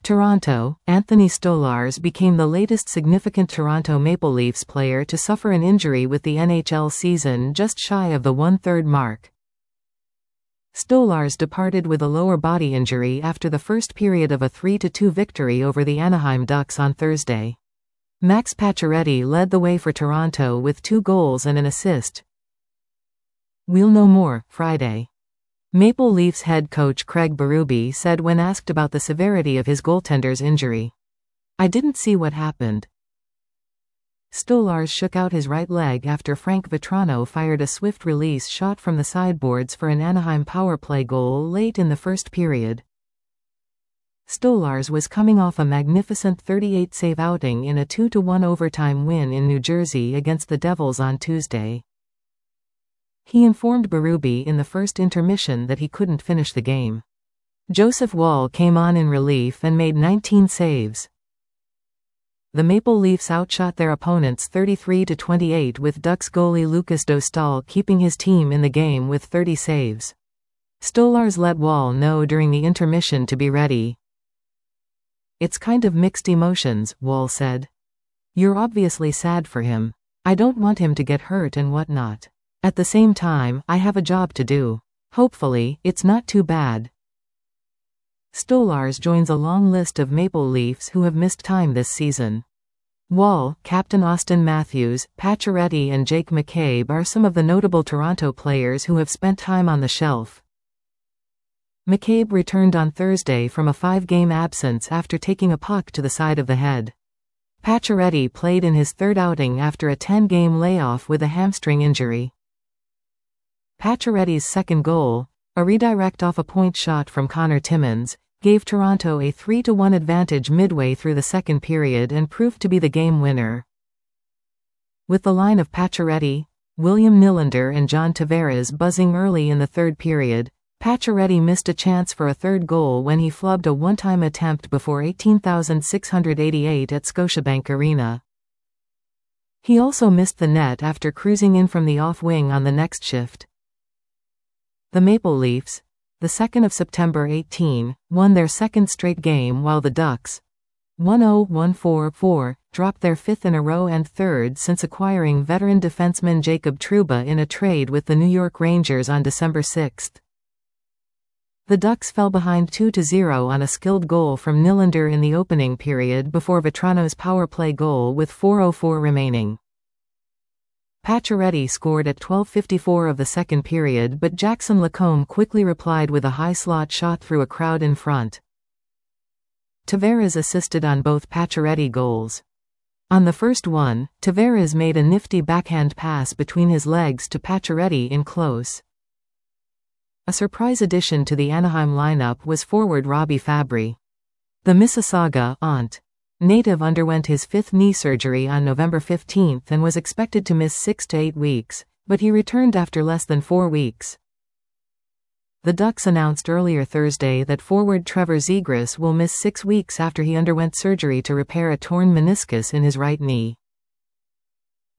Toronto. Anthony Stolarz became the latest significant Toronto Maple Leafs player to suffer an injury with the NHL season just shy of the one-third mark. Stolarz departed with a lower body injury after the first period of a 3-2 victory over the Anaheim Ducks on Thursday. Max Pacioretty led the way for Toronto with 2 goals and an assist. We'll know more Friday. Maple Leafs head coach Craig Berube said when asked about the severity of his goaltender's injury, "I didn't see what happened." Stolarz shook out his right leg after Frank Vatrano fired a swift release shot from the sideboards for an Anaheim power play goal late in the first period. Stolarz was coming off a magnificent 38-save outing in a 2-1 overtime win in New Jersey against the Devils on Tuesday. He informed Berube in the first intermission that he couldn't finish the game. Joseph Woll came on in relief and made 19 saves. The Maple Leafs outshot their opponents 33-28 with Ducks goalie Lukas Dostal keeping his team in the game with 30 saves. Stolarz let Woll know during the intermission to be ready. "It's kind of mixed emotions," Woll said. "You're obviously sad for him. I don't want him to get hurt and whatnot. At the same time, I have a job to do. Hopefully, it's not too bad." Stolarz joins a long list of Maple Leafs who have missed time this season. Woll, captain Auston Matthews, Pacioretty and Jake McCabe are some of the notable Toronto players who have spent time on the shelf. McCabe returned on Thursday from a 5-game absence after taking a puck to the side of the head. Pacioretty played in his third outing after a 10-game layoff with a hamstring injury. Pacioretty's second goal, a redirect off a point shot from Connor Timmins, gave Toronto a 3-1 advantage midway through the second period and proved to be the game winner. With the line of Pacioretty, William Nylander and John Tavares buzzing early in the third period, Pacioretty missed a chance for a third goal when he flubbed a one-time attempt before 18,688 at Scotiabank Arena. He also missed the net after cruising in from the off wing on the next shift. The Maple Leafs, the 2nd of September 18, won their second straight game while the Ducks, 1-0-1-4-4, dropped their 5th in a row and 3rd since acquiring veteran defenseman Jacob Trouba in a trade with the New York Rangers on December 6. The Ducks fell behind 2-0 on a skilled goal from Nylander in the opening period before Vatrano's power play goal with 4:04 remaining. Pacioretty scored at 12:54 of the second period, but Jackson Lacombe quickly replied with a high slot shot through a crowd in front. Tavares assisted on both Pacioretty goals. On the first one, Tavares made a nifty backhand pass between his legs to Pacioretty in close. A surprise addition to the Anaheim lineup was forward Robby Fabbri. The Mississauga native underwent his 5th knee surgery on November 15 and was expected to miss 6 to 8 weeks, but he returned after less than 4 weeks. The Ducks announced earlier Thursday that forward Trevor Zegras will miss 6 weeks after he underwent surgery to repair a torn meniscus in his right knee.